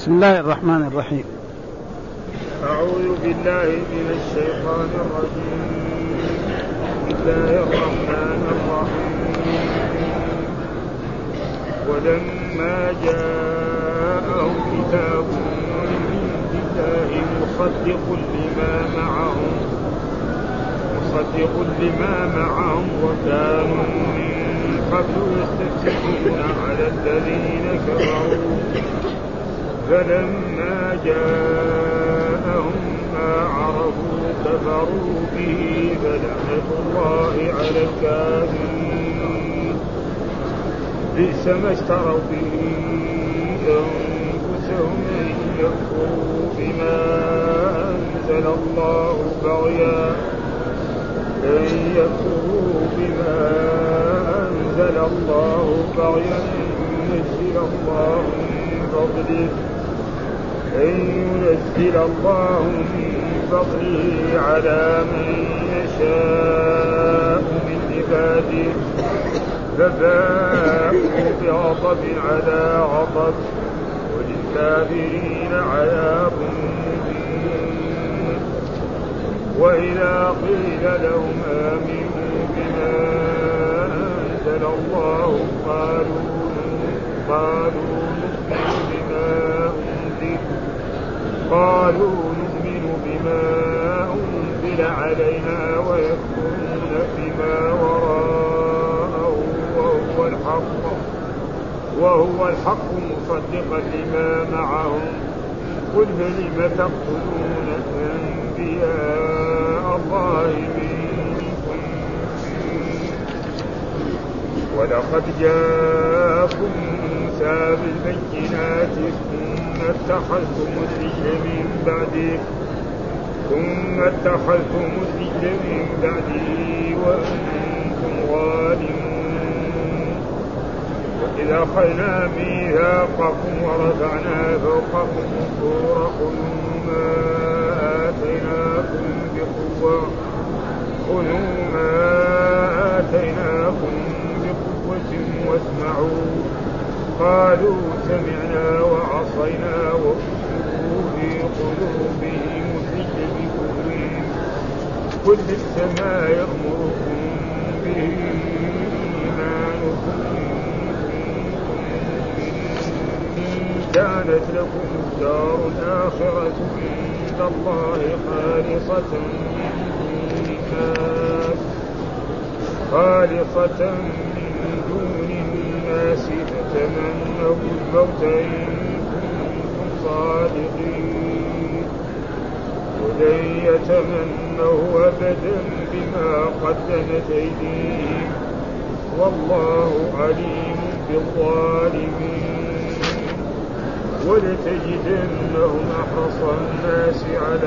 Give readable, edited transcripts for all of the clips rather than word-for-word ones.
بسم الله الرحمن الرحيم. أعوذ بالله من الشيطان الرجيم. بسم الله الرحمن الرحيم. ولما جاءهم كتاب من الله مصدق لما معهم وكانوا من قبل يستفتحون على الذين كفروا فلما جاءهم ما عرفوا كفروا به فلعنة الله على الكافرين. بئس ما اشتروا به أنفسهم أن يكفروا بما أنزل الله بغيا أن ينزل الله من فضله على من يشاء من عباده فباءوا بغضب على غضب وللكافرين عذاب مهين. وإذا قيل لهم آمنوا بما أنزل الله قالوا نؤمن بما أنزل علينا ويكفرون بما وراءه وهو الحق مصدقا لما معهم. قل فلم تقتلون أنبياء الله من قبل ولقد جاءكم موسى بالبينات ثم اتخذتم العجل من بعده وأنتم ظالمون. وإذا أخذنا ميثاقكم ورفعنا فوقكم الطور خذوا ما آتيناكم بقوة واسمعوا. قالوا سمعنا وعصينا وأشركوا في قلوبهم العجل بكفرهم. قل بئس ما يأمركم به إيمانكم إن كانت لكم الدار الآخرة عند الله خالصة من دون الناس فتمنوا الموت إن كنتم صادقين. ولن يتمنوا أبدا بما قدمت أيديهم والله عليم بالظالمين. ولتجدنهم أحرص الناس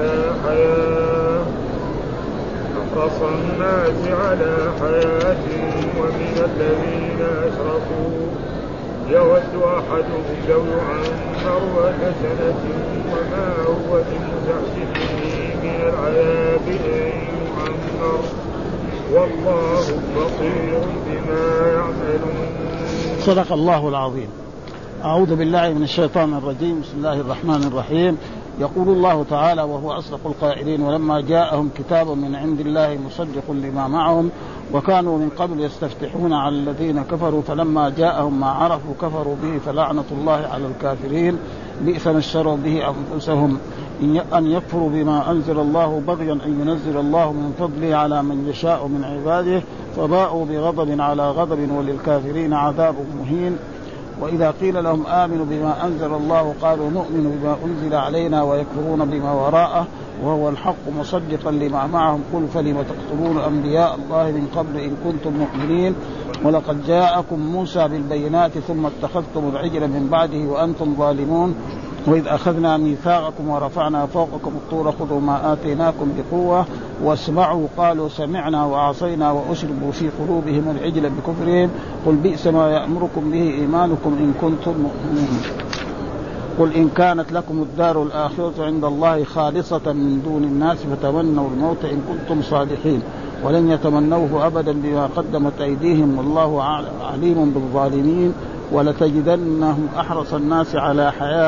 على حياة ومن الذين أشركوا يود أحدهم لو يعمر 100 سنة وما هو بمزحزحه من العذاب أن يعمر والله بصير بما يعملون. صدق الله العظيم. أعوذ بالله من الشيطان الرجيم. بسم الله الرحمن الرحيم. يقول الله تعالى وهو أصدق القائلين ولما جاءهم كتاب من عند الله مصدق لما معهم وكانوا من قبل يستفتحون على الذين كفروا فلما جاءهم ما عرفوا كفروا به فلعنة الله على الكافرين. بئس ما اشتروا به أنفسهم أن يكفروا بما أنزل الله بغيا أن ينزل الله من فضله على من يشاء من عباده فباءوا بغضب على غضب وللكافرين عذاب مهين. وإذا قيل لهم آمنوا بما أنزل الله قالوا نؤمن بما أنزل علينا ويكفرون بما وراءه وهو الحق مصدقا لما معهم. قل فلم تقتلون أنبياء الله من قبل إن كنتم مؤمنين ولقد جاءكم موسى بالبينات ثم اتخذتم العجل من بعده وأنتم ظالمون. وإذ أخذنا ميثاقكم ورفعنا فوقكم الطور خذوا ما آتيناكم بقوة واسمعوا. قالوا سمعنا وعصينا وأشربوا في قلوبهم العجل بكفرهم. قل بئس ما يأمركم به إيمانكم إن كنتم مؤمنين. قل إن كانت لكم الدار الآخرة عند الله خالصة من دون الناس فتمنوا الموت إن كنتم صادقين ولن يتمنوه أبدا بما قدمت أيديهم والله عليم بالظالمين. ولتجدنهم أحرص الناس على حياة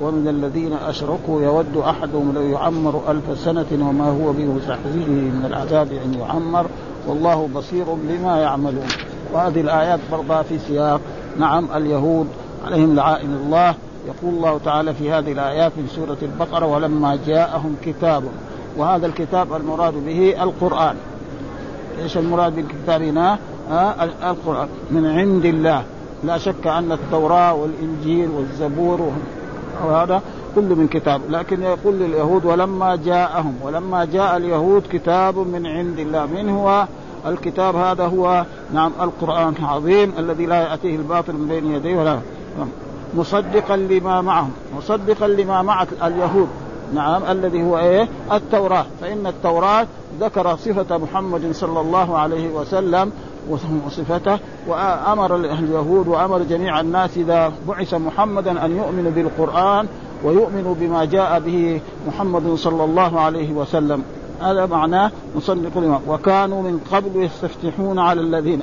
ومن الذين أشركوا يود أحدهم لو يعمر 1000 سنة وما هو بمزحزحه من العذاب أن يعمر والله بصير بما يعملون. وهذه الآيات برضها في سياق نعم اليهود عليهم لعائن الله. يقول الله تعالى في هذه الآيات من سورة البقرة ولما جاءهم كتاب، وهذا الكتاب المراد به القرآن. إيش المراد بالكتاب هنا؟ القرآن من عند الله. لا شك أن التوراة والإنجيل والزبور وهذا كل من كتاب، لكن يقول لليهود ولما جاءهم، ولما جاء اليهود كتاب من عند الله. من هو الكتاب هذا؟ هو نعم القرآن العظيم الذي لا يأتيه الباطل من بين يديه ولا مصدقا لما معهم، مصدقا لما مع اليهود نعم الذي هو ايه؟ التوراة. فإن التوراة ذكر صفة محمد صلى الله عليه وسلم وصفته، وأمر اليهود وأمر جميع الناس إذا بعث محمدا أن يؤمنوا بالقرآن ويؤمنوا بما جاء به محمد صلى الله عليه وسلم. هذا معناه مصدق لما. وكانوا من قبل يستفتحون على الذين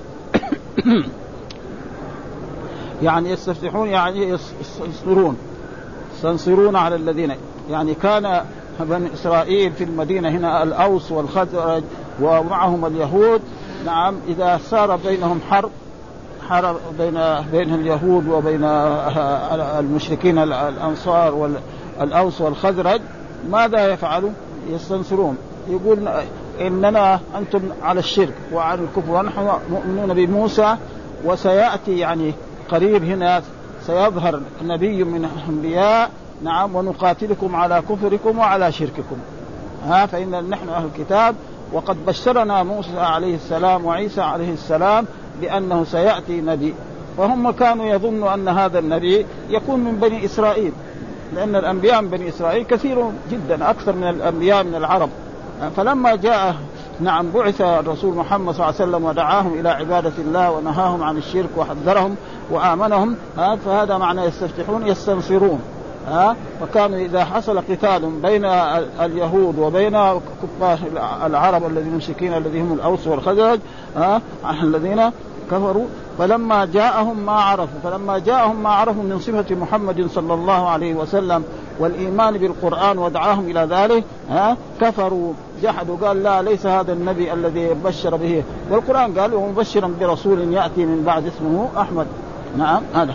يعني يستفتحون يعني يستنصرون على الذين، يعني كان بني إسرائيل في المدينة هنا الأوس والخزرج ومعهم اليهود نعم، إذا صار بينهم حرب بين اليهود وبين المشركين الأنصار والأوس والخزرج، ماذا يفعلوا؟ يستنصرون، يقول إننا أنتم على الشرك وعلى الكفر ونحن مؤمنون بموسى، وسيأتي يعني قريب هنا سيظهر نبي من الأنبياء نعم ونقاتلكم على كفركم وعلى شرككم. فإن نحن أهل الكتاب وقد بشرنا موسى عليه السلام وعيسى عليه السلام بأنه سيأتي نبي، وهم كانوا يظنوا أن هذا النبي يكون من بني إسرائيل، لأن الأنبياء من بني إسرائيل كثير جدا أكثر من الأنبياء من العرب. فلما جاء نعم بعث الرسول محمد صلى الله عليه وسلم ودعاهم إلى عبادة الله ونهاهم عن الشرك وحذرهم وآمنهم، فهذا معنى يستفتحون يستنصرون. وكانوا إذا حصل قتال بين اليهود وبين كفار العرب الذين مشركين الذين هم الأوس والخزرج الذين كفروا، فلما جاءهم ما عرفوا من صفة محمد صلى الله عليه وسلم والإيمان بالقرآن ودعاهم إلى ذلك كفروا جحدوا، قال لا ليس هذا النبي الذي بشر به، والقرآن قال ومبشرا برسول يأتي من بعد اسمه أحمد. نعم هذا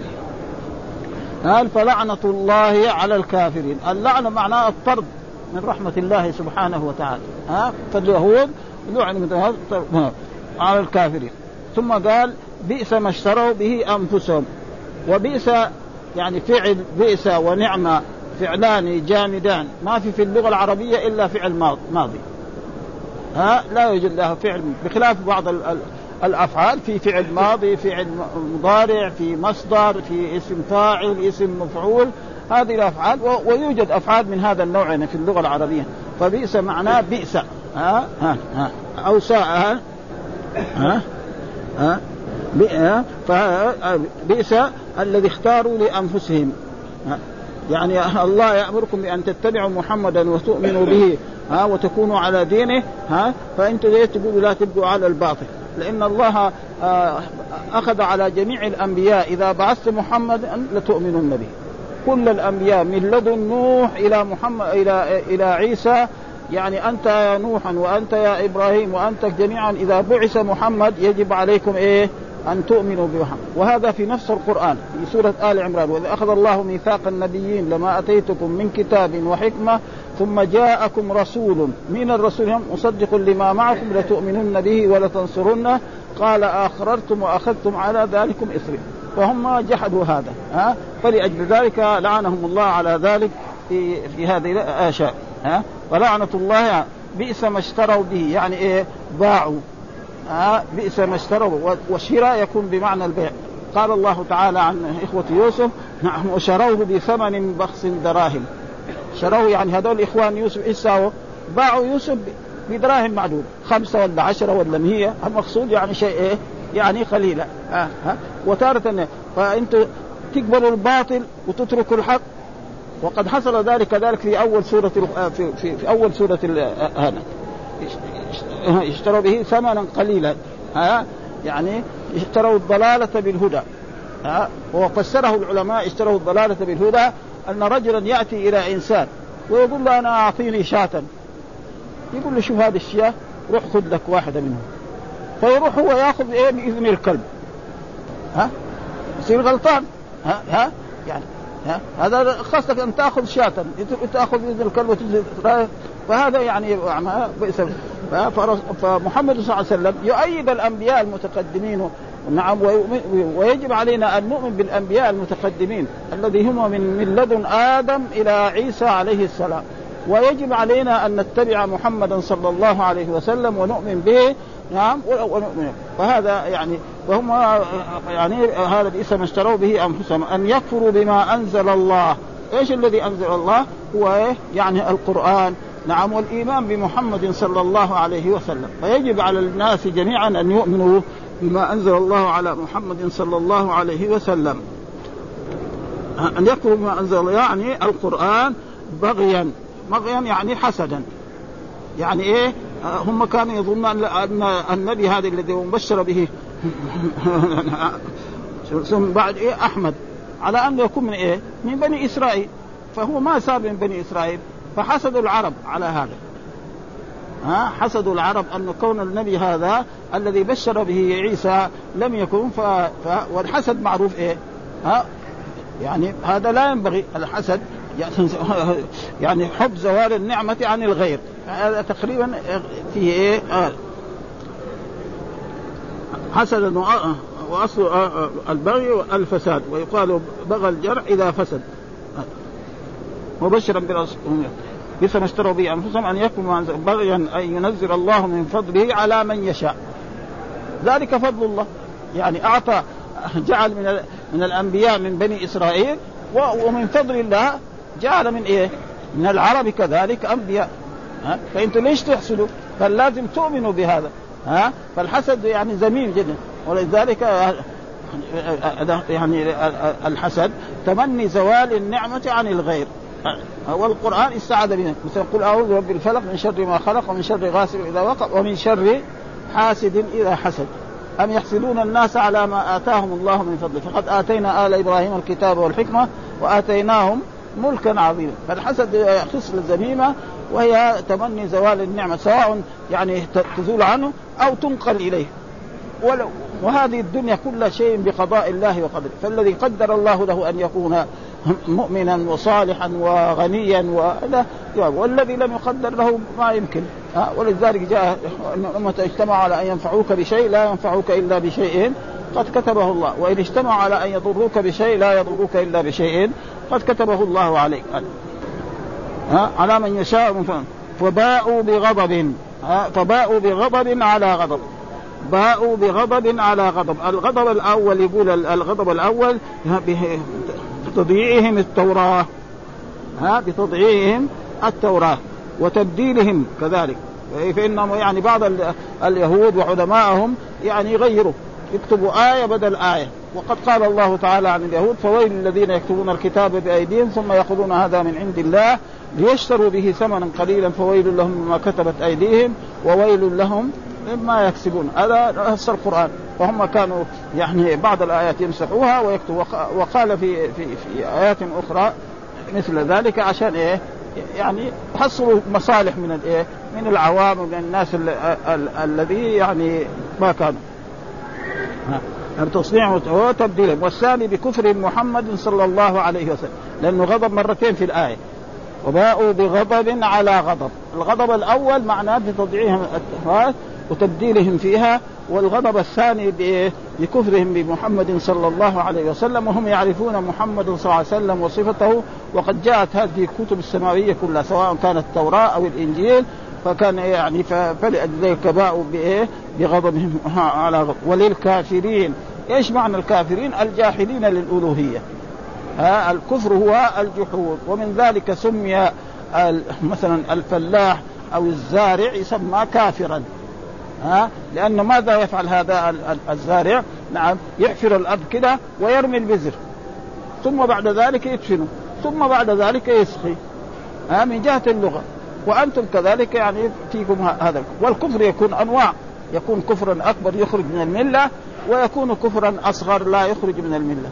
فلعنة الله على الكافرين. اللعنة معناه الطرد من رحمة الله سبحانه وتعالى. فاليهود لعنوا على الكافرين. ثم قال بئس ما اشتروا به أنفسهم. وبئس يعني فعل بئس ونعمة فعلان جامدان، ما في اللغة العربية إلا فعل ماضي. لا يوجد لها فعل، بخلاف بعض الأفعال في فعل ماضي، فعل مضارع، في مصدر، في اسم فاعل، اسم مفعول، هذه الأفعال. ويوجد أفعال من هذا النوع في اللغة العربية. فبئس معناه بئس أو ساء فبئس الذي اختاروا لأنفسهم. يعني الله يأمركم بأن تتبعوا محمدا وتؤمنوا به وتكونوا على دينه، فأنتم تقولوا لا تبقوا على الباطل، لأن الله أخذ على جميع الأنبياء إذا بعثت محمد لتؤمنون به. كل الأنبياء من لدن نوح إلى محمد إلى عيسى، يعني أنت يا نوح وأنت يا إبراهيم وأنت جميعا إذا بعث محمد يجب عليكم أن تؤمنوا بمحمد. وهذا في نفس القرآن في سورة آل عمران: وإذ أخذ الله ميثاق النبيين لما أتيتكم من كتاب وحكمة ثم جاءكم رسول من الرسول مصدق لما معكم لتؤمنن به ولتنصرنه قال أقررتم وأخذتم على ذلكم إثري. فهم جحدوا هذا فلأجل ذلك لعنهم الله على ذلك في هذه الأشياء. فلعنة الله بئس ما اشتروا به، يعني باعوا. بئس ما اشتروا، والشراء يكون بمعنى البيع. قال الله تعالى عن إخوة يوسف: نعم وشروه بثمن بخس دراهم. شروه يعني هذول إخوان يوسف إساو باعوا يوسف بدراهم معدودة، 5 ولا 10 ولا 100. المقصود يعني شيء يعني قليلا. وتارة فأنت تقبلوا الباطل وتتركوا الحق، وقد حصل ذلك كذلك في أول سورة في أول سورة هذا اشتروا به ثمنا قليلا. يعني اشتروا الضلالة بالهدى. وفسره العلماء اشتروا الضلالة بالهدى أن رجلا يأتي إلى إنسان ويقول له أنا أعطيني شاة، يقول له شوف هذه الشياه روح خذ لك واحدة منهم، فيروح هو يأخذ بإذن الكلب، يصير غلطان. يعني هذا خاصة أن تأخذ شاة تأخذ بإذن الكلب فهذا يعني فمحمد صلى الله عليه وسلم يؤيد الأنبياء المتقدمين. نعم، ويجب علينا أن نؤمن بالأنبياء المتقدمين الذي هم من لدن آدم إلى عيسى عليه السلام، ويجب علينا أن نتبع محمدا صلى الله عليه وسلم ونؤمن به. نعم، ونؤمن. فهذا يعني وهم يعني هذا الاسم اشتروا به أنفسهم أن يكفروا بما أنزل الله. إيش الذي أنزل الله؟ هو يعني القرآن. نعم، والإيمان بمحمد صلى الله عليه وسلم. فيجب على الناس جميعا أن يؤمنوا بما أنزل الله على محمد صلى الله عليه وسلم، أن يكفروا بما أنزل الله يعني القرآن بغيا يعني حسدا. يعني إيه؟ هم كانوا يظنون أن النبي هذا الذي مبشر به ثم بعد أحمد على أن يكون من من بني إسرائيل، فهو ما صار من بني إسرائيل، فحسدوا العرب على هذا. حسدوا العرب أن كون النبي هذا الذي بشر به عيسى لم يكن والحسد معروف يعني هذا لا ينبغي الحسد، يعني حب زوال النعمة عن الغير. هذا تقريبا فيه حسد وأصل البغي والفساد، ويقال بغى الجرع إذا فسد. مبشرا بس ما اشتروا به أنفسهم أن يكون بغيا أن ينزل الله من فضله على من يشاء، ذلك فضل الله. يعني أعطى جعل من الأنبياء من بني إسرائيل، ومن فضل الله جعل من العرب كذلك أنبياء. فأنتوا ليش تحسدوا؟ فلازم تؤمنوا بهذا. فالحسد يعني ذميم جدا، ولذلك يعني الحسد تمني زوال النعمة عن الغير. والقرآن استعاذ منه، مثل قل أعوذ برب الفلق من شر ما خلق ومن شر غاسق إذا وقب ومن شر حاسد إذا حسد أم يحسدون الناس على ما آتاهم الله من فضله فقد آتينا آل إبراهيم الكتاب والحكمة وآتيناهم ملكا عظيما. فالحسد خصلة ذميمة، وهي تمني زوال النعمة، سواء يعني تزول عنه أو تنقل إليه. وهذه الدنيا كل شيء بقضاء الله وقدره، فالذي قدر الله له أن يكون مؤمنا وصالحا وغنيا والذي لم يقدر له ما يمكن. ولذلك جاء أن الأمة اجتمعوا على أن ينفعوك بشيء لا ينفعوك إلا بشيء قد كتبه الله، وإن اجتمعوا على أن يضروك بشيء لا يضروك إلا بشيء قد كتبه الله عليك على من يشاء من فضله. فباءوا بغضب فباءوا بغضب على غضب، باءوا بغضب على غضب. الغضب الأول يقول الغضب الأول بتضييعهم التوراة، بتضييعهم التوراة وتبديلهم كذلك. فإنهم يعني بعض اليهود وعلمائهم يعني يغيروا، يكتبوا آية بدل آية. وقد قال الله تعالى عن اليهود فويل الذين يكتبون الكتاب بأيديهم ثم يأخذون هذا من عند الله ليشتروا به ثمنا قليلا فويل لهم مما كتبت أيديهم وويل لهم مما يكسبون. هذا نص القرآن. فهم كانوا يعني بعض الآيات يمسحوها ويكتبوا. وقال في آيات أخرى مثل ذلك عشان يعني يحصلوا مصالح من العوام ومن الناس الذي يعني ما كانوا تصنيع وتبديلهم. والثاني بكفر محمد صلى الله عليه وسلم، لأنه غضب مرتين في الآية. وباءوا بغضب على غضب. الغضب الأول معناه بتضييعهم التوراة وتبديلهم فيها، والغضب الثاني بكفرهم بمحمد صلى الله عليه وسلم، وهم يعرفون محمد صلى الله عليه وسلم وصفته. وقد جاءت هذه الكتب السماوية كلها سواء كانت التوراة أو الإنجيل، فكان يعني فلذلك باءوا بغضبهم على غضب. وللكافرين، ايش معنى الكافرين؟ الجاحدين للألوهية. الكفر هو الجحود. ومن ذلك سمي مثلا الفلاح أو الزارع يسمى كافرا، لأنه ماذا يفعل هذا الزارع؟ نعم، يحفر الأرض كده ويرمي البذر، ثم بعد ذلك يدفنه، ثم بعد ذلك يسقي. من جهة اللغة. وأنتم كذلك يعني فيكم هذا. والكفر يكون أنواع، يكون كفرا أكبر يخرج من الملة، ويكون كفرا أصغر لا يخرج من الملة.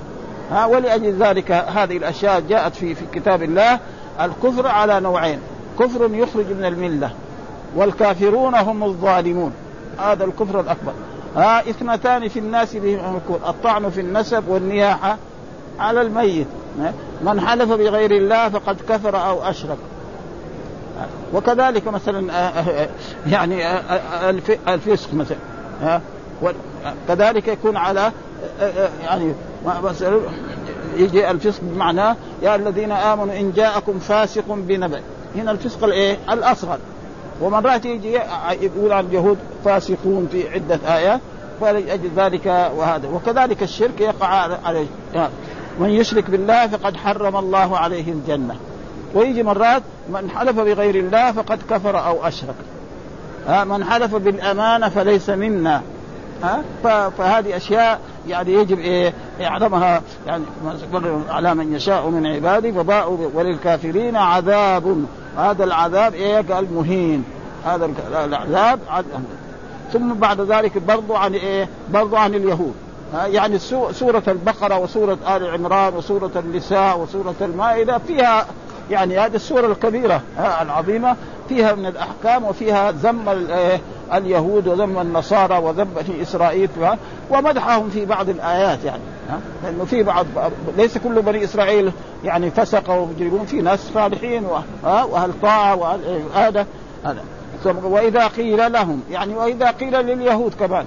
ولأجل ذلك هذه الأشياء جاءت في كتاب الله. الكفر على نوعين: كفر يخرج من الملة، والكافرون هم الظالمون، هذا الكفر الأكبر. 2 في الناس بهم الطعن في النسب والنياحة على الميت، من حلف بغير الله فقد كفر أو أشرك. وكذلك مثلا يعني الفسق مثلا، كذلك يكون على يعني مثلا يجي الفسق بمعنى يا الذين آمنوا إن جاءكم فاسق بنبأ، هنا الفسق الأصغر. ومرات يجي يقول عن اليهود فاسقون في عدة آيات، فلأجل ذلك وهذا. وكذلك الشرك يقع عليه، من يشرك بالله فقد حرم الله عليه الجنة. ويجي مرات من حلف بغير الله فقد كفر أو أشرك، من حلف بالأمانة فليس منا. فهذه أشياء يعني يجب يعلمها يعني على من يشاء من عباده. فباءوا وللكافرين عذاب، هذا العذاب قال مهين، هذا العذاب. ثم بعد ذلك برضو عن اليهود، يعني سورة البقرة وسورة آل عمران وسورة النساء وسورة المائدة فيها يعني هذه السورة الكبيرة العظيمة فيها من الأحكام، وفيها ذم اليهود وذم النصارى وذم بني إسرائيل ومدحهم في بعض الآيات، يعني لأنه في بعض ليس كل بني إسرائيل يعني فسقوا ومجرمون، في ناس صالحين وأهل طاعة وأهل هذا. وإذا قيل لهم يعني وإذا قيل لليهود كمان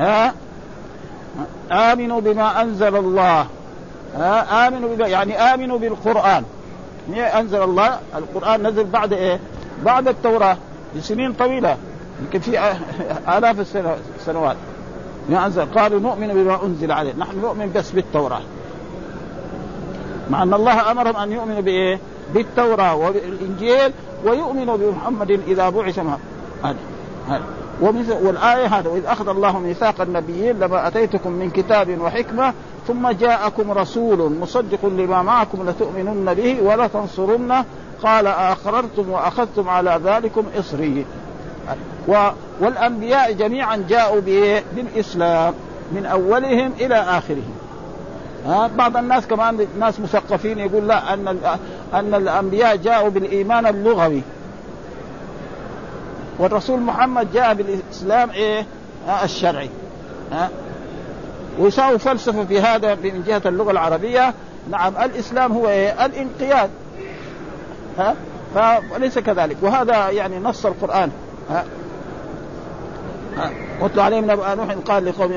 آمنوا بما أنزل الله، آمنوا يعني آمنوا بالقرآن. أنزل الله القرآن نزل بعد بعد التوراة بسنين طويلة، يمكن في آلاف السنوات. أنزل قالوا نؤمن بما أنزل عليه، نحن نؤمن بس بالتوراة، مع أن الله أمرهم أن يؤمنوا بالتوراة وبالإنجيل ويؤمنوا بمحمد إذا بعث هذا. والآية هذا وإذ أخذ الله ميثاق النبيين لما أتيتكم من كتاب وحكمة ثم جاءكم رسول مصدق لما معكم لتؤمنن به ولا تنصرنه قال أقررتم وأخذتم على ذلكم إصري. والأنبياء جميعا جاءوا بالإسلام من أولهم إلى آخرهم. بعض الناس كمان ناس مثقفين يقول لا أن الأنبياء جاءوا بالإيمان اللغوي، والرسول محمد جاء بالإسلام الشرعي. ويساوي فلسفة في هذا من جهة اللغة العربية. نعم الإسلام هو الانقياد، فليس كذلك. وهذا يعني نص القرآن. واتل عليهم نبأ نوح قال لقومه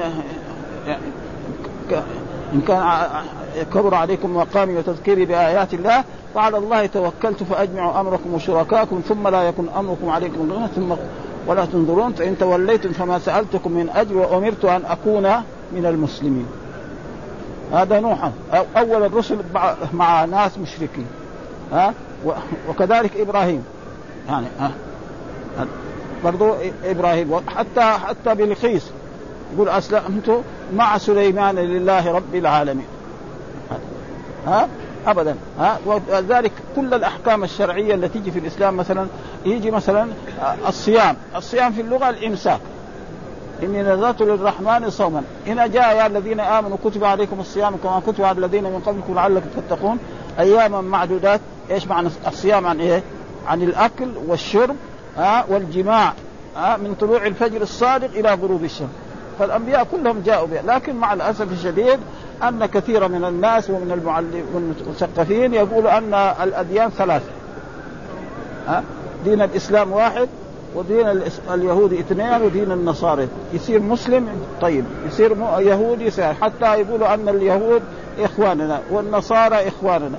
إن كان كبر عليكم مقامي وتذكيري بآيات الله وعلى الله توكلت فأجمعوا أمركم وشركاكم ثم لا يكن أمركم عليكم غمة ثم ولا تنظرون فإن توليتم فما سألتكم من أجر وأمرت أن أكون من المسلمين. هذا نوح أول الرسل مع ناس مشركين. وكذلك إبراهيم يعني برضو إبراهيم حتى بلقيس يقول أسلمت مع سليمان لله رب العالمين. أبدا. وذلك كل الأحكام الشرعية التي تيجي في الإسلام مثلا يجي مثلا الصيام في اللغة الإمساك، إني نذرت للرحمن صوما. هنا جاء يا الذين آمنوا كتب عليكم الصيام كما كتب على الذين من قبلكم لعلكم تتقون أياما معدودات. إيش معنى الصيام؟ عن الأكل والشرب والجماع من طلوع الفجر الصادق إلى غروب الشمس. فالأنبياء كلهم جاءوا بها، لكن مع الأسف الشديد أن كثير من الناس ومن المثقفين يقولوا أن الأديان ثلاثة. دين الإسلام واحد، ودين اليهود اثنين، ودين النصارى. يصير مسلم طيب، يصير يهودي يصير، حتى يقولوا أن اليهود إخواننا والنصارى إخواننا.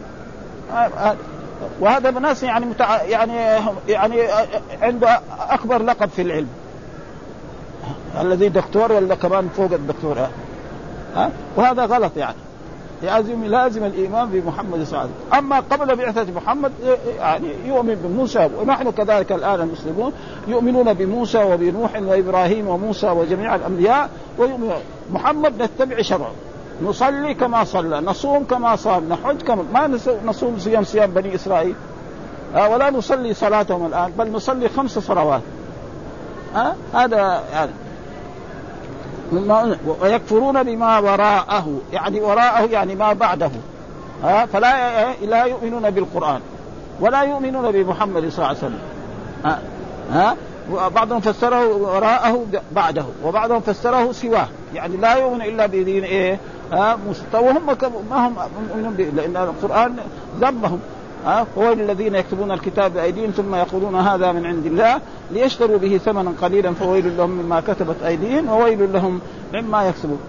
وهذا الناس يعني عنده أكبر لقب في العلم، الذي دكتور ولا كمان فوق الدكتور. وهذا غلط. يعني لازم الإيمان بمحمد صلى الله عليه وسلم. أما قبل بعثة محمد يعني يؤمن بموسى، ونحن كذلك الآن المسلمون يؤمنون بموسى وبنوح وإبراهيم وموسى وجميع الأنبياء، ويؤمن محمد نتبع شرعه، نصلي كما صلى، نصوم كما صام، نحج كما ما نصوم صيام بني إسرائيل، ولا نصلي صلاتهم الآن، بل نصلي 5 صلوات. هذا يعني ويكفرون بما وراءه، يعني وراءه يعني ما بعده، فلا لا يؤمنون بالقرآن ولا يؤمنون بمحمد صلى الله عليه وسلم. وبعضهم فسره وراءه بعده، وبعضهم فسره سواه، يعني لا يؤمن إلا بدين وهم ما هم مؤمنون لأن القرآن ذمهم. هو الذين يكتبون الكتاب بأيديهم ثم يقولون هذا من عند الله ليشتروا به ثمنا قليلا فويل لهم مما كتبت أيديهم وويل لهم مما يكسبون.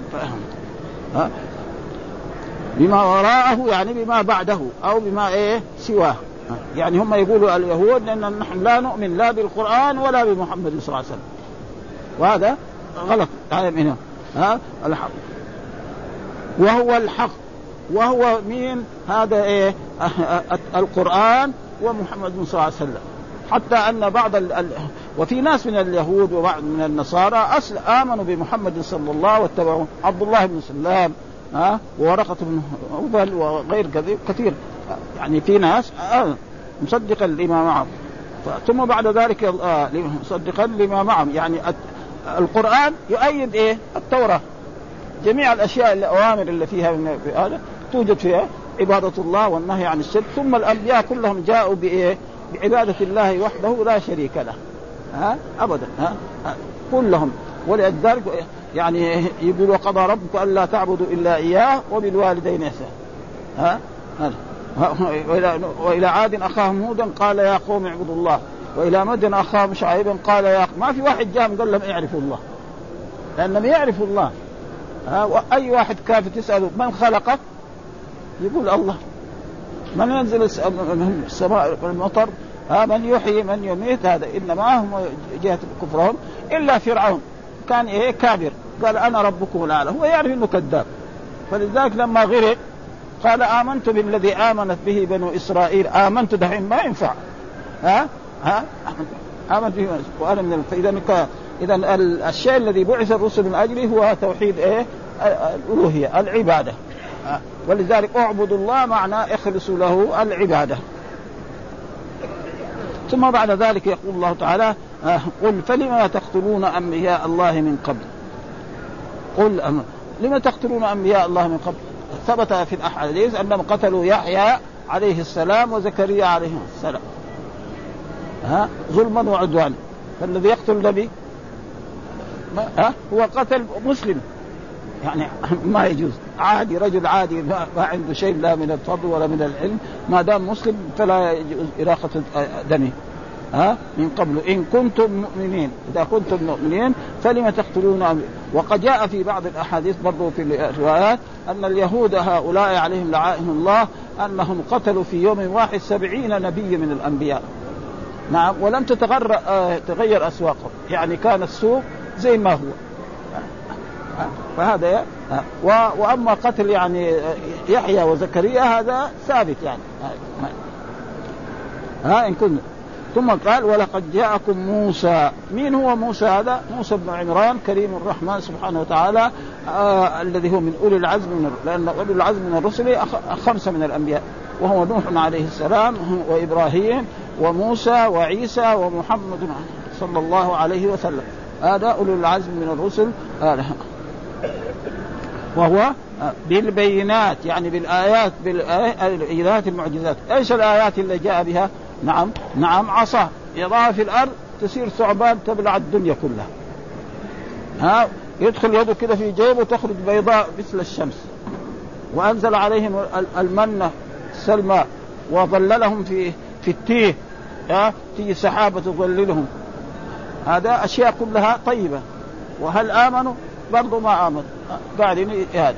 بما وراءه يعني بما بعده أو بما سواه. يعني هم يقولوا اليهود لأن نحن لا نؤمن لا بالقرآن ولا بمحمد صلى الله عليه وسلم، وهذا غلط. الحق وهو الحق، وهو مين هذا القرآن ومحمد صلى الله عليه وسلم. حتى أن بعض وفي ناس من اليهود وبعض من النصارى آمنوا بمحمد صلى الله عليه وسلم واتبعوه، عبد الله بن سلام وورقة بن نوفل وغير كثير، يعني في ناس مصدقا لما معهم. ثم بعد ذلك مصدقا لما معهم، يعني القرآن يؤيد التوراة، جميع الأشياء الأوامر اللي فيها من هذا توجد فيها عبادة الله والنهي عن الشرك. ثم الأنبياء كلهم جاءوا بعبادة الله وحده لا شريك له أبدا كلهم. ولذلك يعني يقول وقضى ربك ألا تعبدوا إلا إياه وبالوالدين إحسانا. وإلى عاد أخاهم هودا قال يا قوم اعبدوا الله، وإلى مدين أخاهم شعيبا قال يا ما في واحد جاء قال لهم اعرفوا الله، لأنهم يعرفوا الله. وأي واحد كافر تسأله من خلقك يقول الله. من ينزل من السماء المطر من يحيي من يميت، هذا إنما هم جهة كفرهم. إلا فرعون كان كابر قال أنا ربكم الأعلى، هو يعرف إنه كذاب. فلذلك لما غرق قال آمنت بالذي آمنت به بنو إسرائيل، آمنت دحين ما ينفع آمنت به وأنا من إذا الشيء الذي بعث الرسل من أجله هو توحيد الألوهية العبادة. ولذلك اعبدوا الله معنى اخلصوا له العبادة. ثم بعد ذلك يقول الله تعالى قل فلما تقتلون أنبياء الله من قبل. قل لما تقتلون أنبياء الله من قبل؟ ثبت في الأحاديث أنهم قتلوا يحيى عليه السلام وزكريا عليه السلام ظلما وعدوانا. فالذي يقتل النبي هو قتل مسلم، يعني ما يجوز. عادي رجل عادي ما عنده شيء لا من الفضل ولا من العلم، ما دام مسلم فلا يجوز إراقة دمه من قبل إن كنتم مؤمنين. إذا كنتم مؤمنين فلما تقتلون. وقد جاء في بعض الأحاديث برضو في الروايات أن اليهود هؤلاء عليهم لعائن الله أنهم قتلوا في يوم واحد 70 نبي من الأنبياء. نعم، ولم تغير أسواقهم، يعني كان السوق زي ما هو. فهذا وأما قتل يعني يحيى وزكريا هذا ثابت يعني إن كنا. ثم قال ولقد جاءكم موسى. مين هو موسى هذا؟ موسى بن عمران كريم الرحمن سبحانه وتعالى الذي هو من أولي العزم لأن أولي العزم من الرسل 5 من الأنبياء، وهو نوح عليه السلام وإبراهيم وموسى وعيسى ومحمد صلى الله عليه وسلم. هذا أولي العزم من الرسل. وهو بالبينات يعني بالآيات المعجزات. ايش الآيات اللي جاء بها؟ نعم عصا يضعها في الأرض تصير ثعبان تبلع الدنيا كلها. يدخل يده كده في جيبه تخرج بيضاء مثل الشمس. وأنزل عليهم المنة السلمى وظللهم في التيه تيجي سحابة تظللهم. هذا أشياء كلها طيبة. وهل آمنوا؟ برضو ما آمنوا قاعدين هذا.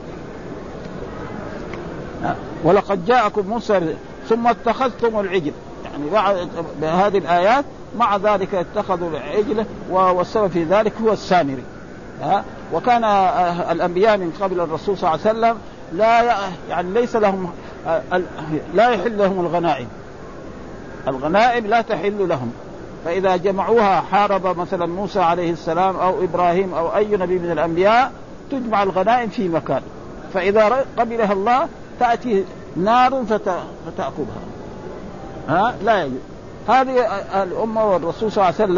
ولقد جاءكم موسى ثم اتخذتم العجل، يعني بعد هذه الآيات مع ذلك اتخذوا العجل، والسبب في ذلك هو السامري. وكان الأنبياء من قبل الرسول صلى الله عليه وسلم يعني ليس لهم لا يحل لهم الغنائم لا تحل لهم. فإذا جمعوها حارب مثلا موسى عليه السلام أو إبراهيم أو أي نبي من الأنبياء تجمع الغنائم في مكان، فإذا قبلها الله تأتي نار فتأكلها. لا يجوز. هذه الأمة والرسول صلى الله عليه وسلم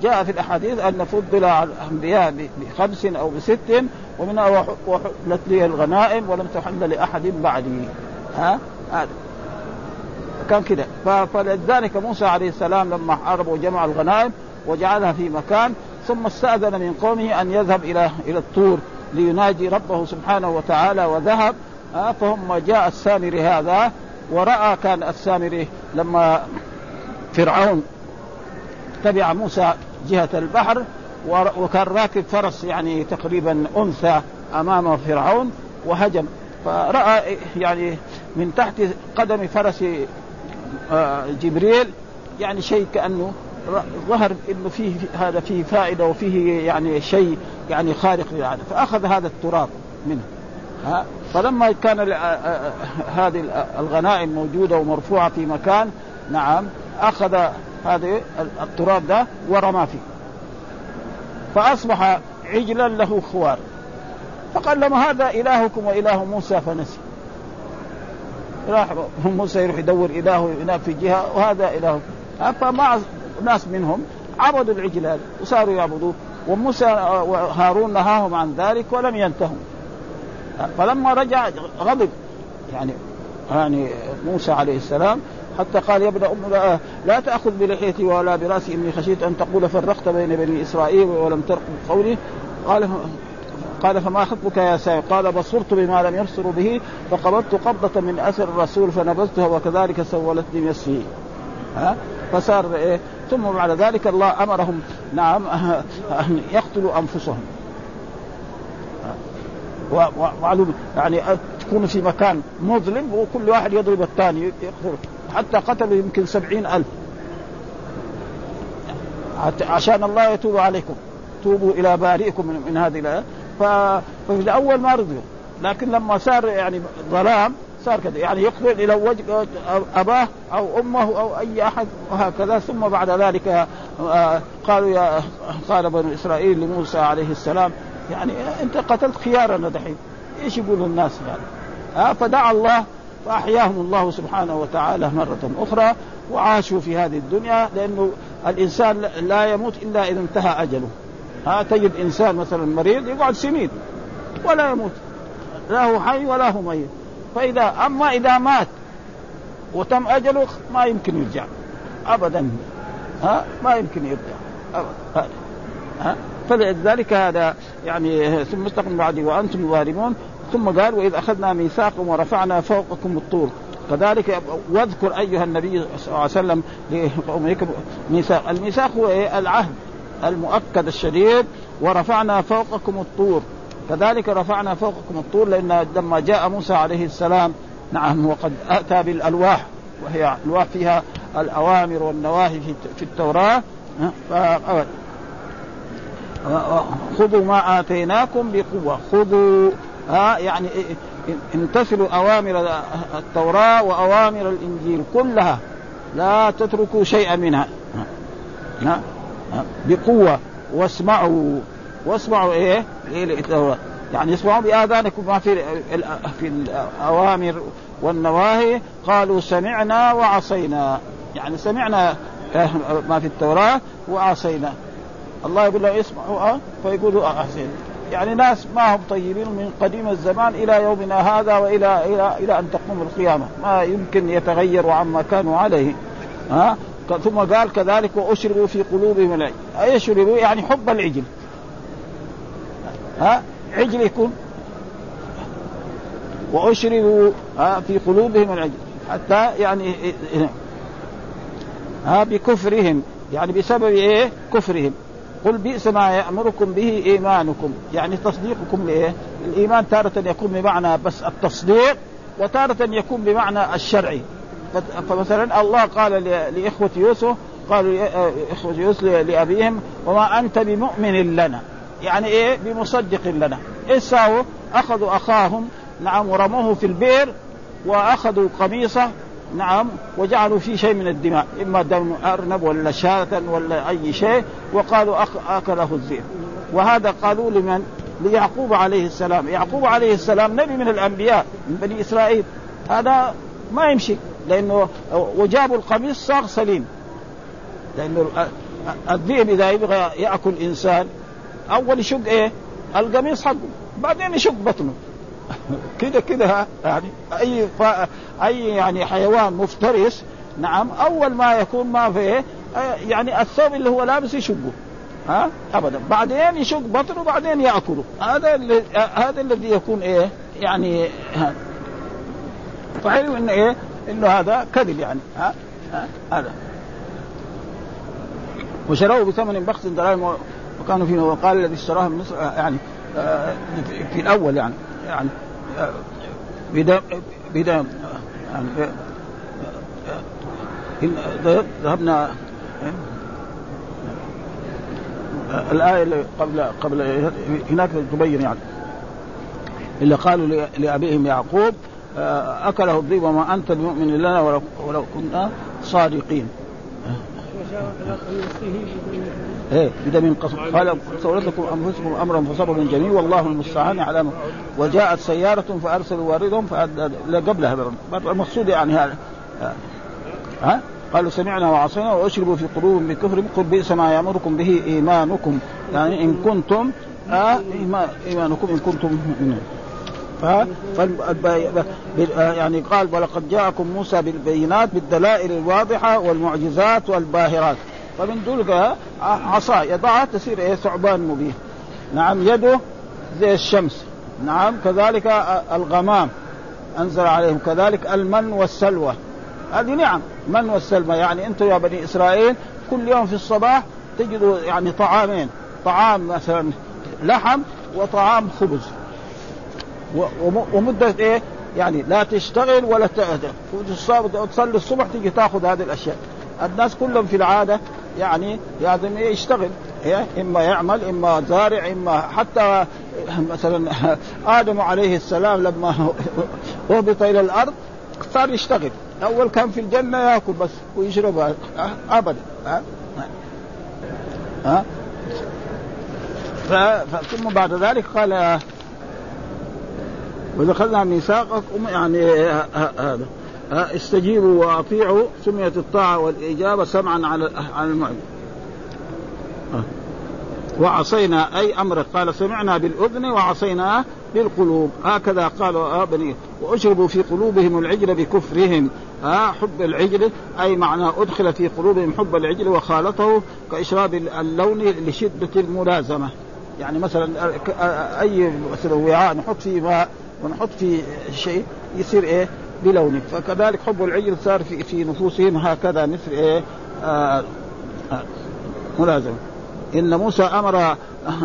جاء في الأحاديث أن فضل على الأنبياء ب5 أو ب6 ومنها وحلت لي الغنائم ولم تحل لأحد بعدي. هذا كان كده. فلذلك موسى عليه السلام لما حارب وجمع الغنائم وجعلها في مكان ثم استأذن من قومه أن يذهب إلى الطور ليناجي ربه سبحانه وتعالى وذهب. فهم جاء السامري هذا ورأى كان السامري لما فرعون تبع موسى جهة البحر وكان راكب فرس يعني تقريبا أنثى أمام فرعون وهجم، فرأى يعني من تحت قدم فرس جبريل يعني شيء كأنه ظهر إنه فيه هذا فيه فائدة وفيه يعني شيء يعني خارق للعادة، فأخذ هذا التراب منه. فلما كان هذه الغنائم موجودة ومرفوعة في مكان نعم أخذ هذا التراب ده ورمى فيه فأصبح عجلا له خوار، فقال لما هذا إلهكم وإله موسى فنسي. راح موسى يروح يدور إلهه هناك في جهة وهذا إله، فمع ناس منهم عبدوا العجلان وصاروا يعبدوه، وموسى وهارون نهاهم عن ذلك ولم ينتهوا. فلما رجع غضب يعني موسى عليه السلام حتى قال يا ابن أم لا تأخذ بلحيتي ولا برأسي إني خشيت أن تقول فرقت بين بني إسرائيل ولم ترقب قولي. قال فما خطبك يا سامري؟ قال بصرت بما لم يبصروا به فقبضت قبضة من أثر الرسول فنبذتها وكذلك سولتني نفسي. فصار ثم بعد ذلك الله أمرهم نعم أن يقتلوا أنفسهم. ومعلوم يعني تكون في مكان مظلم وكل واحد يضرب الثاني يقتل، حتى قتلوا يمكن 70,000 عشان الله يتوب عليكم، توبوا إلى بارئكم من هذه الآية. ففي الأول ما رضيوا، لكن لما صار يعني ظلام صار كذا يعني يقتل إلى وجه أباه أو أمه أو أي أحد وهكذا. ثم بعد ذلك قال بنو إسرائيل لموسى عليه السلام يعني أنت قتلت خيارنا دحين إيش يقولوا الناس يعني. فدعا الله فأحياهم الله سبحانه وتعالى مرة أخرى وعاشوا في هذه الدنيا، لأنه الإنسان لا يموت إلا إذا انتهى أجله. تجد إنسان مثلا مريض يقعد سنين ولا يموت، لا هو حي ولا هو ميت. أما إذا مات وتم أجله ما يمكن يرجع أبدا، ما يمكن يرجع أبدا. فلذلك هذا يعني ثم استقم بعدي وأنتم ظالمون. ثم قال وإذ أخذنا ميثاقكم ورفعنا فوقكم الطور كذلك واذكر أيها النبي صلى الله عليه وسلم لقومكم ميثاق. الميثاق هو العهد المؤكد الشديد. ورفعنا فوقكم الطور كذلك رفعنا فوقكم الطور، لأن لما جاء موسى عليه السلام نعم وقد أتى بالألواح وهي ألواح فيها الأوامر والنواهي في التوراة. خذوا ما آتيناكم بقوة، خذوا يعني امتثلوا أوامر التوراة وأوامر الإنجيل كلها لا تتركوا شيئا منها بقوة واسمعوا إيه يعني اسمعوا بآذانكم ما في الأوامر والنواهي. قالوا سمعنا وعصينا، يعني سمعنا ما في التوراة وعصينا. الله يقول له اسمعوا فيقولوا أحسن. يعني ناس ما هم طيبين من قديم الزمان إلى يومنا هذا وإلى أن تقوم القيامة، ما يمكن يتغيروا عما كانوا عليه. ثم قال كذلك وأشربوا في قلوبهم العجل. أي يشربوا يعني حب العجل. عجل يكون وأشربوا في قلوبهم العجل حتى يعني بكفرهم، يعني بسبب إيه كفرهم. قل بئس ما يأمركم به إيمانكم، يعني تصديقكم لإيه الإيمان تارة يكون بمعنى بس التصديق وتارة يكون بمعنى الشرعي. فمثلا الله قال لإخوة يوسف قالوا إخوة يوسف لأبيهم وما أنت بمؤمن لنا، يعني إيه بمصدق لنا. إساو أخذوا أخاهم نعم ورموه في البئر وأخذوا قميصه نعم وجعلوا فيه شيء من الدماء، إما دم أرنب ولا شاة ولا أي شيء، وقالوا أكله الذئب. وهذا قالوا لمن؟ ليعقوب عليه السلام. يعقوب عليه السلام نبي من الأنبياء من بني إسرائيل، هذا ما يمشي لأنه وجابوا القميص صار سليم، لأنه الذئب إذا يبغى يأكل إنسان أول يشق إيه القميص حقه بعدين يشق بطنه كده يعني أي يعني حيوان مفترس نعم أول ما يكون ما فيه يعني الثوب اللي هو لابس يشقه أبدا بعدين يشق بطنه وبعدين يأكله. هذا الذي يكون إيه يعني فعلم إنه إيه إنه هذا كذب يعني هذا. وشروه بثمن بخس دراهم وكانوا فيه. وقال الذي اشتراه من مصر يعني في الأول يعني بدم يعني ذهبنا الآية اللي قبل هناك تبين يعني اللي قالوا لأبيهم يعقوب أكله الذئب وما أنت بمؤمن لنا ولو كنا صادقين. بدم قصب قال سولت لكم أنفسكم أمرا فصبر جميل والله المستعان على وجاءت سيارة فأرسلوا واردهم قبلها المقصود يعني هذا قالوا سمعنا وعصينا وأشربوا في قلوبهم بكفر قل بئس ما يأمركم به إيمانكم يعني إن كنتم إيمانكم إن كنتم مؤمنين. يعني قال ولقد جاءكم موسى بالبينات بالدلائل الواضحة والمعجزات والباهرات فمن دولك عصا يضعها تصير إيه ثعبان مبين نعم يده زي الشمس نعم كذلك الغمام أنزل عليهم كذلك المن والسلوى. هذه نعم من والسلوى يعني أنتم يا بني إسرائيل كل يوم في الصباح تجدوا يعني طعامين طعام مثلا لحم وطعام خبز ومدة إيه يعني لا تشتغل ولا تصلي الصبح تيجي تأخذ هذه الأشياء. الناس كلهم في العادة يعني لازم يشتغل إما يعمل إما زارع إما حتى مثلا آدم عليه السلام لما هبط إلى الأرض صار يشتغل. أول كان في الجنة يأكل بس ويشرب أبدا ثم بعد ذلك قال ودخلنا ميثاقكم يعني هذا استجيبوا وأطيعوا سميت الطاعة والإجابة سمعا على المعد وعصينا أي أمرك قال سمعنا بالأذن وعصينا بالقلوب هكذا قالوا بني وأشربوا في قلوبهم العجل بكفرهم حب العجل أي معنى أدخل في قلوبهم حب العجل وخالطه كإشراب اللون لشدة الملازمة. يعني مثلا أي مثلا وعاء نحط فيه ماء ونحط فيه شيء يصير إيه بلونه فكذلك حب العجل صار في نفوسهم هكذا مثل إيه ملازمة. إن موسى أمر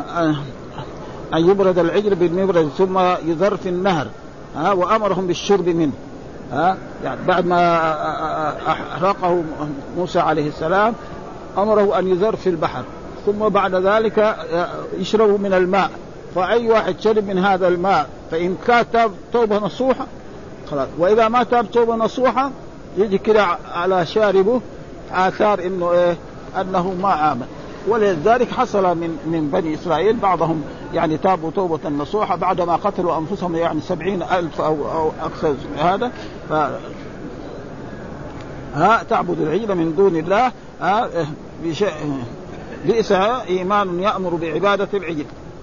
أن يبرد العجل بالمبرد ثم يذر في النهر وأمرهم بالشرب منه يعني بعد ما أحرقه موسى عليه السلام أمره أن يذر في البحر ثم بعد ذلك يشربوا من الماء. فأي واحد شرب من هذا الماء فإن كان تاب توبة نصوحة خلاص وإذا ما تاب توبة نصوحة يجي كده على شاربه آثار إنه إيه أنه ما آمن. ولذلك حصل من بني إسرائيل بعضهم يعني تابوا توبة نصوحة بعدما قتلوا أنفسهم يعني 70,000 أو أكثر هذا تعبد العجل من دون الله بئس إيمان يأمر بعبادة العجل.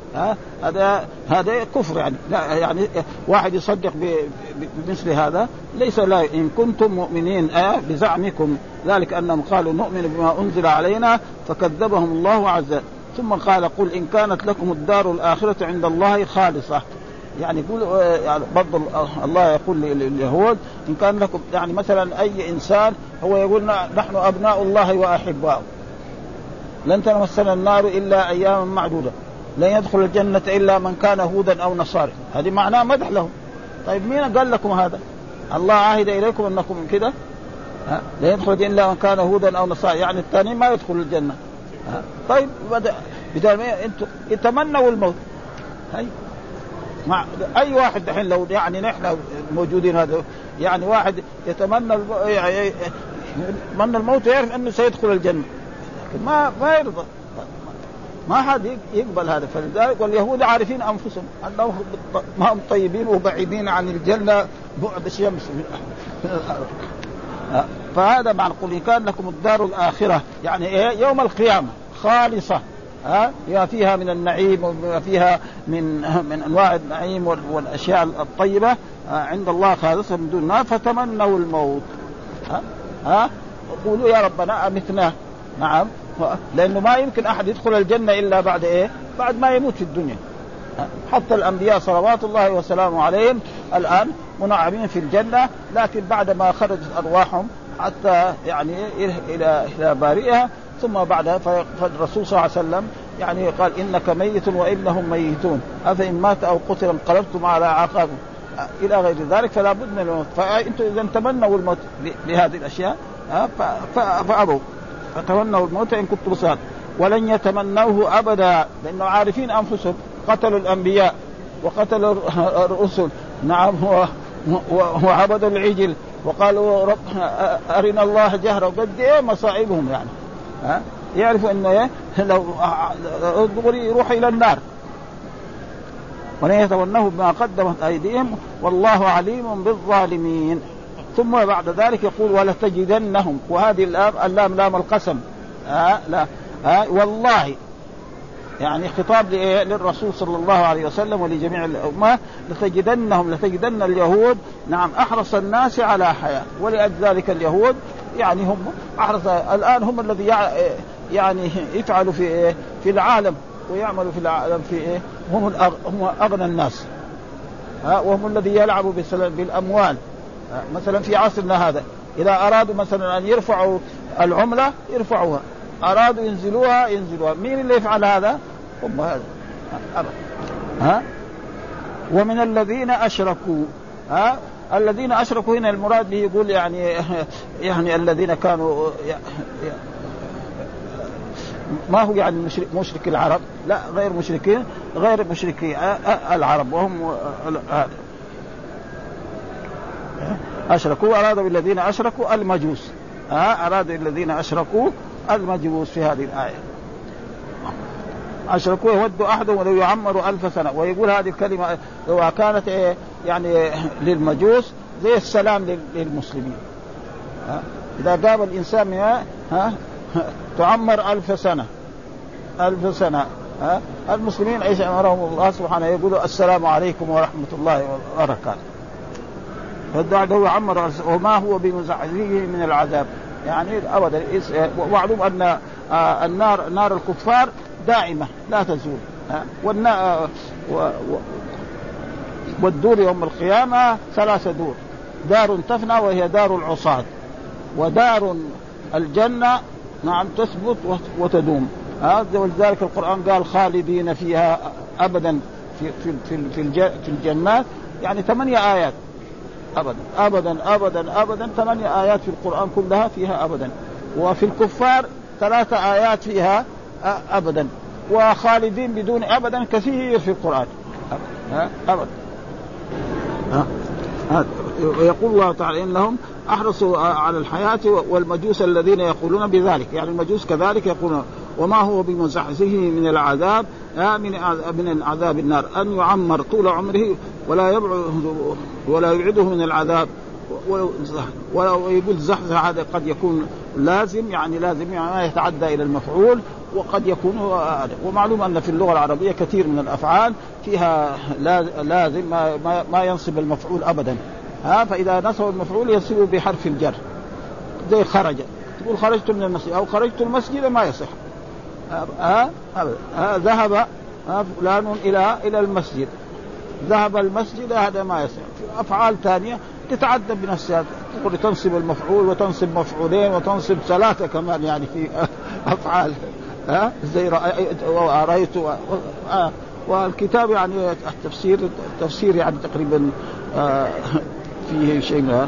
هذا كفر يعني لا يعني واحد يصدق بمثل هذا ليس لا إن كنتم مؤمنين بزعمكم ذلك أنهم قالوا نؤمن بما أنزل علينا فكذبهم الله عز. ثم قال قل إن كانت لكم الدار الآخرة عند الله خالصة يعني يقول يعني برضو الله يقول لليهود إن كان لكم يعني مثلا أي إنسان هو يقول نحن أبناء الله وأحباؤه لن تمسنا النار إلا أياما معدودة لن يدخل الجنة إلا من كان هودا أو نصارى. هذه معناه مدح لهم. طيب مين قال لكم هذا؟ الله عاهد إليكم أنكم كده لا يدخل إلا من كان هودا أو نصارى يعني الثاني ما يدخل الجنة. طيب بدل ما أنتم يتمنوا الموت مع أي واحد الحين لو يعني نحن موجودين هذا يعني واحد يتمنى الموت يعرف أنه سيدخل الجنة لكن ما يرضى ما حد يقبل هذا. فلذلك واليهود عارفين أنفسهم أنهم ما هم طيبين وبعيدين عن الجنة بعد الشمس من الأرض فهذا معنى قل كان لكم الدار الآخرة، يعني إيه؟ يوم القيامة خالصة، يا فيها من النعيم وما فيها من أنواع النعيم والأشياء الطيبة عند الله خالصة من دون نار، فتمنوا الموت. قولوا يا ربنا أمتنا. نعم، لأنه ما يمكن أحد يدخل الجنة إلا بعد إيه؟ بعد ما يموت في الدنيا. حتى الأنبياء صلوات الله وسلامه عليهم الآن منعمين في الجنة، لكن بعد ما خرجت أرواحهم حتى يعني إلى بارئها، ثم بعدها فالرسول صلى الله عليه وسلم يعني قال إنك ميت وإنهم ميتون أفإن مات أو قتل انقلبتم على أعقابكم إلى غير ذلك، فلا بد من الموت. فأنتم إذا تمنوا الموت لهذه الأشياء فأبوا، فتمنوا الموت إن كنتم صادقين، ولن يتمنوه أبدا، لأنه عارفين أنفسهم قتلوا الأنبياء وقتلوا الرسل. نعم، وعبدوا العجل وقالوا رب أرنا الله جهرا، وقد إيه مصائبهم يعني. يعرفوا إنه إيه لو يروح إلى النار. ولن يتمنوه بما قدمت أيديهم والله عليم بالظالمين. ثم بعد ذلك يقول ولتجدنهم، وهذه اللام لام القسم. لا والله يعني خطاب للرسول صلى الله عليه وسلم ولجميع الأمة. لتجدن اليهود نعم أحرص الناس على حياة، ولأجل ذلك اليهود يعني هم أحرص الآن، هم الذي يعني يفعلوا في العالم ويعملوا في العالم في هم أغنى الناس، وهم الذي يلعبوا بالأموال. مثلا في عصرنا هذا إذا أرادوا مثلا أن يرفعوا العملة يرفعوها، أرادوا ينزلوها. مين اللي يفعل هذا؟ هم هذا. ومن الذين أشركوا. الذين أشركوا هنا المراد به يقول يعني الذين كانوا ما هو يعني مشرك العرب، لا غير مشركي العرب، وهم أشركوا. أرادوا بالذين أشركوا المجوس. أرادوا الذين أشركوا المجوس في هذه الآية. أشركوا يود أحدهم ولو يعمر 1000 سنة. ويقول هذه الكلمة لو كانت يعني للمجوس زي السلام للمسلمين. إذا قابل الإنسان تعمر 1000 سنة 1000 سنة، المسلمين ايش امرهم الله سبحانه يقولوا السلام عليكم ورحمة الله وبركاته. فالدعاء يعمر وما هو بمزعزعه من العذاب، يعني ابدا. ومعلوم ان النار نار الكفار دائمة لا تزول. والدور يوم القيامة 3 دور: دار تفنى وهي دار العصاة، ودار الجنة نعم تثبت وتدوم. ولذلك القرآن قال خالدين فيها أبدا في الجنات، يعني 8 آيات أبدا أبدا أبدا أبدا. 8 آيات في القرآن كلها فيها أبدا. وفي الكفار 3 آيات فيها أبدا. وخالدين بدون أبدا كثير في القرآن أبدا. ويقول الله تعالى إنهم أحرصوا على الحياة والمجوس الذين يقولون بذلك، يعني المجوس كذلك يقولون وما هو بمزحزحه من العذاب من عذاب النار أن يعمر طول عمره ولا يبعده من العذاب. ولو يقول زحزح هذا قد يكون لازم يعني ما يتعدى إلى المفعول، وقد يكون ومعلوم أن في اللغة العربية كثير من الأفعال فيها لازم ما ينصب المفعول أبدا. فإذا نصب المفعول يصير بحرف الجر، زي خرج، تقول خرجت من المسجد أو خرجت المسجد ما يصح. ذهب فلان إلى المسجد، ذهب المسجد، هذا ما يصح. في أفعال ثانية تتعدى بنفسها، تقول تنصب المفعول وتنصب مفعولين وتنصب 3 كمان، يعني في أفعال زي رأيت والكتاب يعني التفسير يعني تقريبا فيه شيء.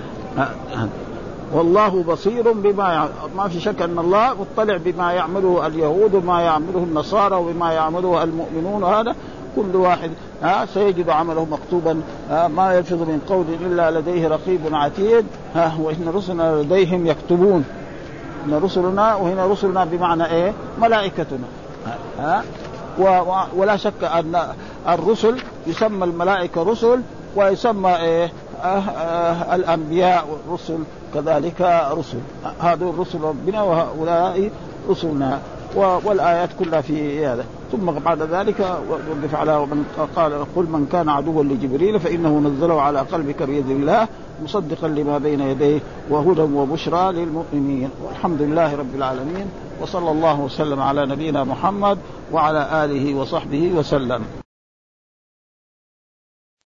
والله بصير بما ما في شك أن الله مطلع بما يعمله اليهود وما يعمله النصارى وبما يعمله المؤمنون، وهذا كل واحد سيجد عمله مكتوبا، ما يلفظ من قول إلا لديه رقيب عتيد. وإن رسلنا لديهم يكتبون. إن رسلنا، وهنا رسلنا بمعنى ملائكتنا. ولا شك أن الرسل يسمى الملائكة رسل، ويسمى الأنبياء والرسل كذلك رسل، هذول رسل ربنا وهؤلاء رسلنا، والآيات كلها في هذا. ثم بعد ذلك وقف على من قال قل من كان عدوا لجبريل فإنه نزله على قلبك بإذن الله مصدقا لما بين يديه وهدى وبشرى للمؤمنين. والحمد لله رب العالمين، وصلى الله وسلم على نبينا محمد وعلى آله وصحبه وسلم.